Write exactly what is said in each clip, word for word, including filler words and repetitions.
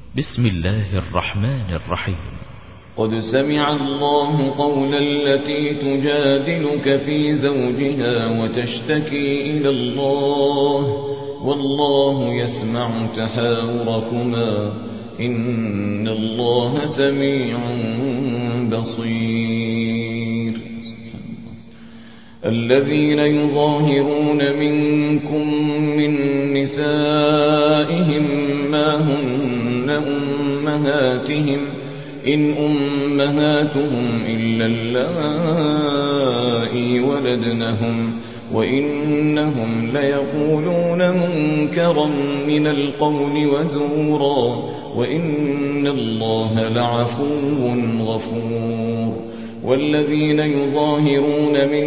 بسم الله الرحمن الرحيم. قد سمع الله قول التي تجادلك في زوجها وتشتكي إلى الله والله يسمع تحاوركما إن الله سميع بصير. الذين يظاهرون منكم من نسائهم ما هن أمهاتهم إن أمهاتهم إلا اللائي ولدنهم وإنهم ليقولون منكرا من القول وزورا وإن الله لعفو غفور. والذين يظاهرون من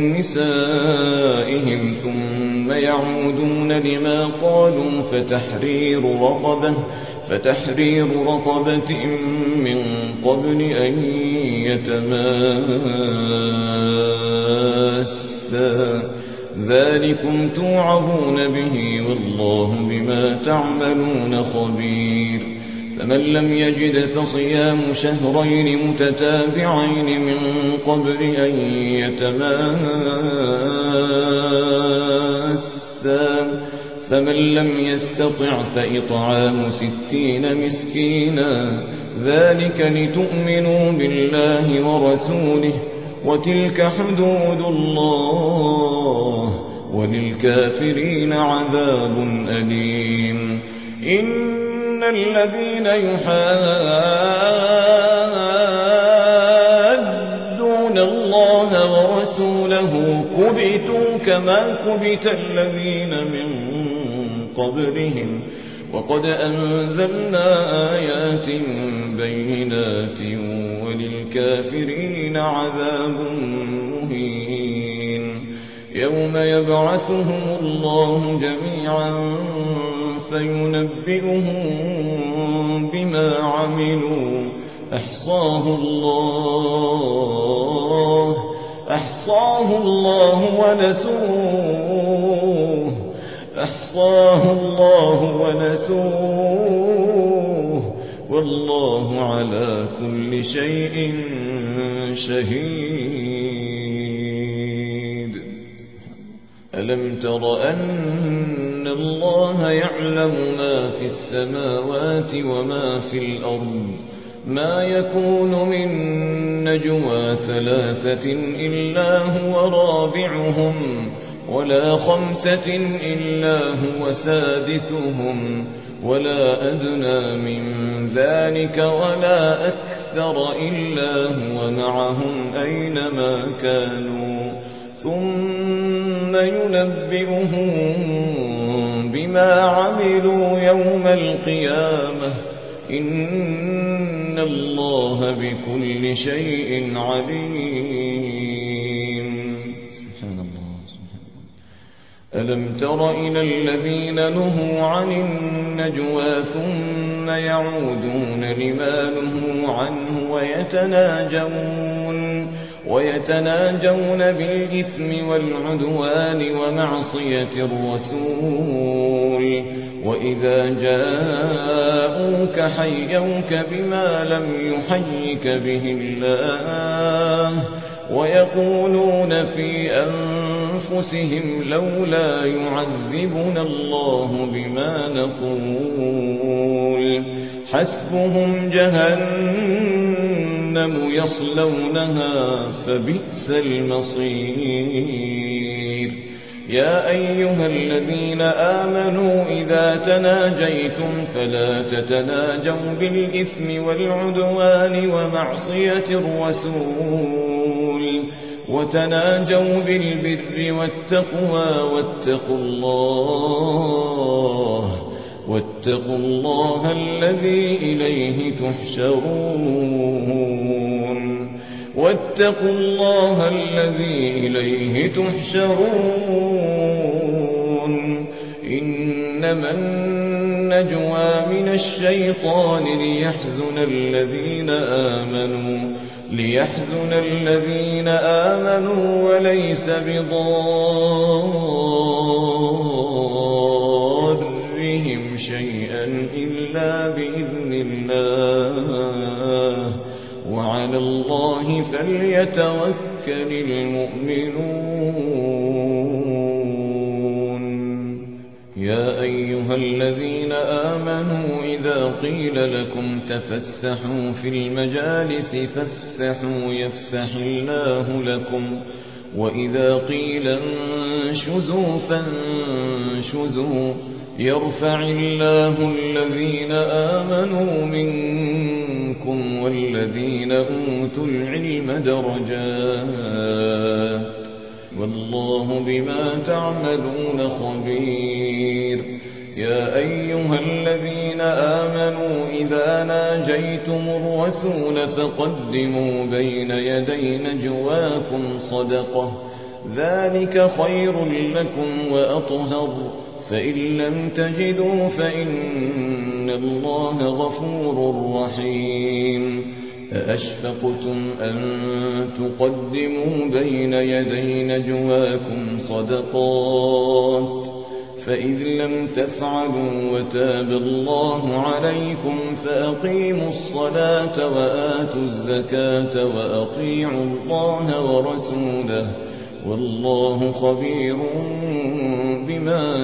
نسائهم ثم يعودون لما قالوا فتحرير رقبة فتحرير رقبة من قبل أن يتماسا ذلكم توعظون به والله بما تعملون خبير. فمن لم يجد فصيام شهرين متتابعين من قبل أن يتماسا فمن لم يستطع فإطعام ستين مسكينا ذلك لتؤمنوا بالله ورسوله وتلك حدود الله وللكافرين عذاب أليم. إن الذين يحادون الله ورسوله كبتوا كما كبت الذين من قبلهم وقد أنزلنا آيات بينات وللكافرين عذاب مهين. يوم يبعثهم الله جميعا فينبئهم بما عملوا أحصاه الله أحصاه الله ونسوه أحصاه الله ونسوه والله على كل شيء شهيد. ألم تر أن الله يعلم ما في السماوات وما في الأرض ما يكون من نجوى ثلاثة إلا هو رابعهم ولا خمسة إلا هو سادسهم ولا أدنى من ذلك ولا أكثر إلا هو معهم أينما كانوا ثم ينبئهم بما عملوا يوم القيامة إن الله بكل شيء عليم. سبحان الله. ألم تر إلى الذين نهوا عن النجوى ثم يعودون لما نهوا عنه ويتناجون ويتناجون بالإثم والعدوان ومعصية الرسول وإذا جاءوك حيوك بما لم يحيك به الله ويقولون في أنفسهم لولا يعذبنا الله بما نقول حسبهم جهنم يصلونها فبئس المصير. يا أيها الذين آمنوا إذا تناجيتم فلا تتناجوا بالإثم والعدوان ومعصية الرسول وتناجوا بالبر والتقوى واتقوا الله واتقوا الله الذي إليه تحشرون واتقوا الله الذي إليه تحشرون. إنما النجوى من الشيطان ليحزن الذين آمنوا ليحزن الذين آمنوا وليس بضارهم شيئا إلا إلا بإذن الله وعلى الله فليتوكل المؤمنون يا أيها الذين آمنوا إذا قيل لكم تفسحوا في المجالس فافسحوا يفسح الله لكم وإذا قيل انشزوا فانشزوا يرفع الله الذين آمنوا منكم والذين أوتوا العلم درجات والله بما تعملون خبير يا أيها الذين آمنوا إذا ناجيتم الرسول فقدموا بين يدي نجواكم صدقة ذلك خير لكم وأطهر فإن لم تجدوا فإن الله غفور رحيم أأشفقتم أن تقدموا بين يدي نجواكم صدقات فإذ لم تفعلوا وتاب الله عليكم فأقيموا الصلاة وآتوا الزكاة وأطيعوا الله ورسوله والله خبير بما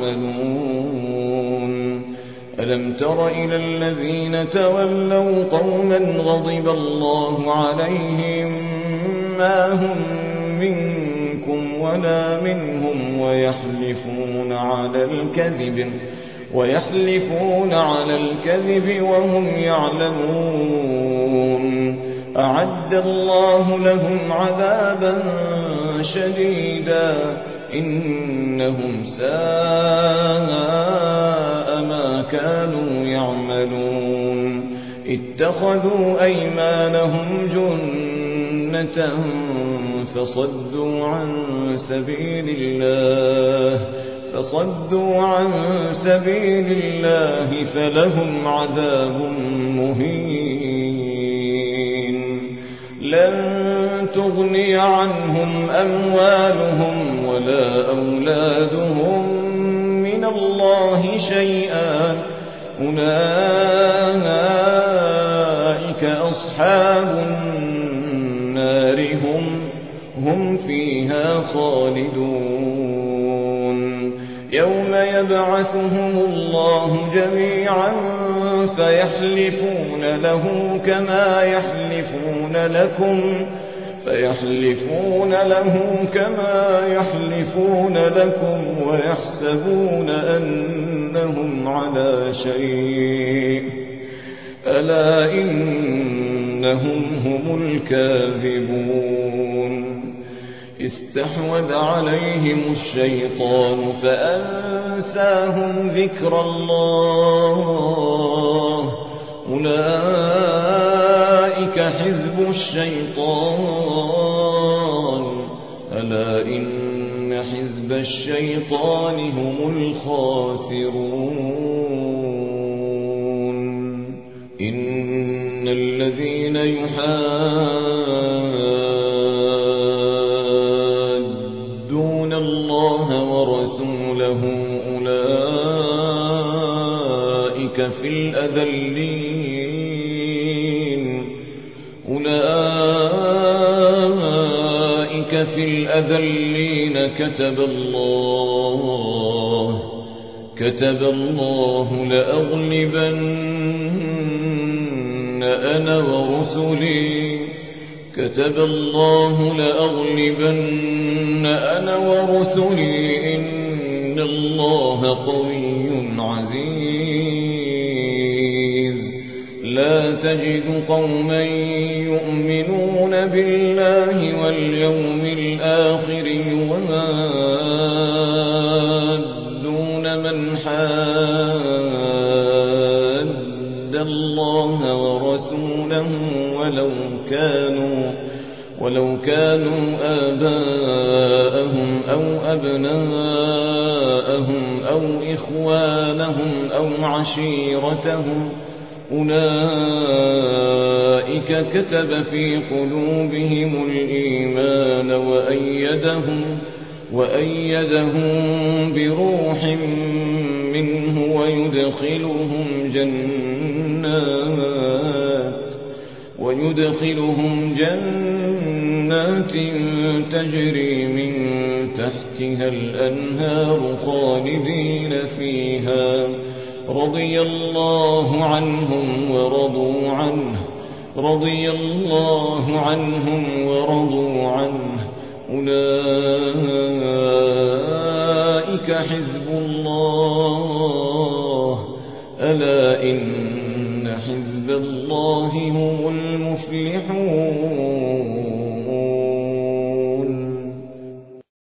تعملون ألم تر إلى الذين تولوا قوما غضب الله عليهم ما هم منكم ولا منهم ويحلفون على الكذب ويحلفون على الكذب وهم يعلمون أعد الله لهم عذابا شديدا إنهم ساء ما كانوا يعملون اتخذوا أيمانهم جنة فصدوا عن سبيل الله فصدوا عن سبيل الله فلهم عذاب مهين لن تغني عنهم أموالهم ولا أولادهم من الله شيئا أولئك أصحاب النار هم هم فيها خالدون يوم يبعثهم الله جميعا فيحلفون له كما يحلفون لكم فيحلفون له كما يحلفون لكم ويحسبون أنهم على شيء ألا إنهم هم الكاذبون استحوذ عليهم الشيطان فأنساهم ذكر الله أولئك حزب الشيطان ألا إن حزب الشيطان هم الخاسرون إن الذين يحادون الله ورسوله أولئك في الأذلين أولئك في الأذلين كتب الله كتب الله لأغلبن أنا ورسلي كتب الله لأغلبن أنا ورسلي إن الله قوي عزيز لا تجد قوما يؤمنون بالله واليوم الآخر يوادون من حاد الله ورسوله ولو كانوا ولو كانوا آباءهم أو أبناءهم أو إخوانهم أو عشيرتهم أولئك كتب في قلوبهم الإيمان وأيدهم وأيدهم بروح منه ويدخلهم جنات ويدخلهم جنات تجري من تحتها الأنهار خالدين فيها رضي الله عنهم ورضوا عنه رضي الله عنهم ورضوا عنه أولئك حزب الله ألا إن حزب الله هم المفلحون